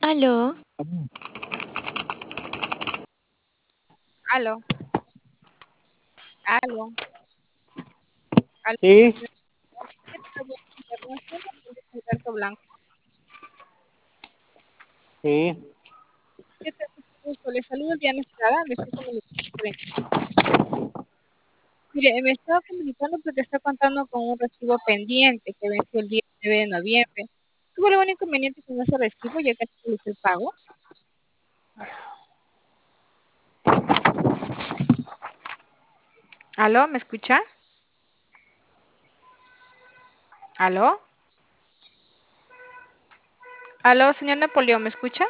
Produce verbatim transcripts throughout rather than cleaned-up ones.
Aló, Aló, aló, aló. Sí, ¿Qué tal? Buenas tardes. Soy Alberto Blanco. sí. ¿Qué tal? Mucho gusto. Le saludo Diana Estrada. Me estoy comunicando. por en- Mire, me estaba comunicando porque está contando con un recibo pendiente que venció el día nueve de noviembre. ¿Tuvo algún inconveniente con ese recibo ya que realizó el pago? ¿Aló? ¿Me escucha? ¿Aló? ¿Aló, señor Napoleón? ¿Me escucha?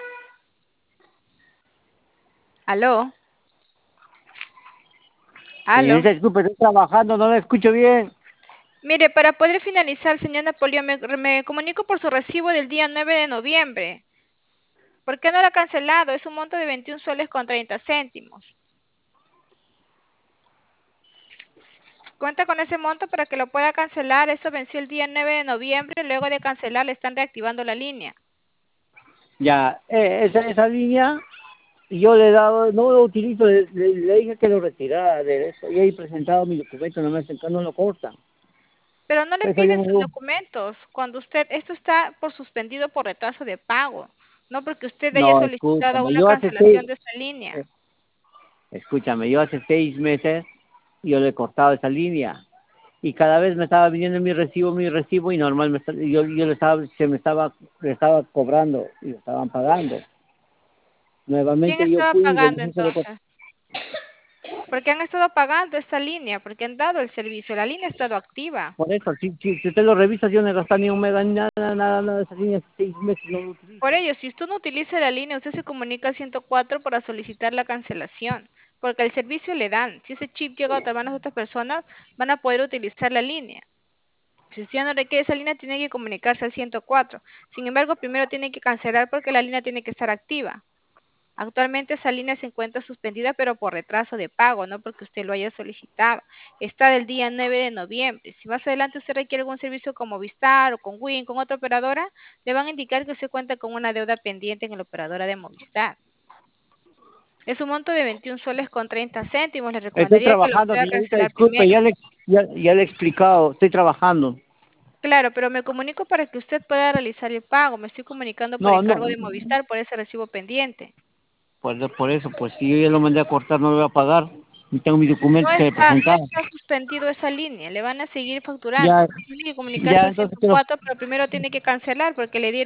¿Aló? ¿Aló? Señorita, disculpe, estoy trabajando, no la escucho bien. Mire, para poder finalizar, señor Napoleón, me, me comunico por su recibo del día nueve de noviembre. ¿Por qué no lo ha cancelado? Es un monto de veintiún soles con treinta céntimos. Cuenta con ese monto para que lo pueda cancelar. Eso venció el día nueve de noviembre. Luego de cancelar, le están reactivando la línea. Ya, eh, esa, esa línea, yo le he dado, no lo utilizo, le, le- le dije que lo retirara de eso. Y ahí presentado mi documento, no me hacen, no lo cortan. Pero no le Eso yo piden no sus digo. documentos. Cuando usted, esto está por suspendido por retraso de pago. No porque usted haya No, solicitado escúchame, una yo hace seis, cancelación de esa línea. eh, escúchame, yo hace seis meses, yo le he cortado esa línea. Y cada vez me estaba viniendo mi recibo, mi recibo, y normal, me está- yo, yo le estaba, se me estaba, le estaba cobrando, y lo estaban pagando. ¿Quién Nuevamente yo estaba fui y le pagando dije que le entonces? Porque han estado pagando esta línea, porque han dado el servicio. La línea ha estado activa. Por eso, si, si, si usted lo revisa, yo no he gastado ni un mega, ni nada, nada, nada de esa línea, hace seis meses no lo Por utilizo. ello, si usted no utiliza la línea, usted se comunica al ciento cuatro para solicitar la cancelación, porque el servicio le dan. Si ese chip llega a otras manos de otras personas, van a poder utilizar la línea. Si usted ya no requiere esa línea, tiene que comunicarse al ciento cuatro. Sin embargo, primero tiene que cancelar porque la línea tiene que estar activa. Actualmente esa línea se encuentra suspendida, pero por retraso de pago, no porque usted lo haya solicitado. Está del día nueve de noviembre. Si más adelante usted requiere algún servicio con Movistar o con Win, con otra operadora, le van a indicar que usted cuenta con una deuda pendiente en la operadora de Movistar. Es un monto de veintiún soles con treinta céntimos. Le Estoy recomendaría que lo trabajando, pueda señorita, cancelar disculpe, primero. ya le, ya, ya le he explicado, estoy trabajando. Claro, pero me comunico para que usted pueda realizar el pago. Me estoy comunicando por No, no, encargo de Movistar por ese recibo pendiente. por, por eso, pues si yo ya lo mandé a cortar, no lo voy a pagar. Y tengo mis No documentos que he está, no presentado. está suspendido esa línea, le van a seguir Ya, facturando. Tiene que comunicarse ya, al entonces, pero ciento cuatro, pero primero tiene que cancelar porque le dieron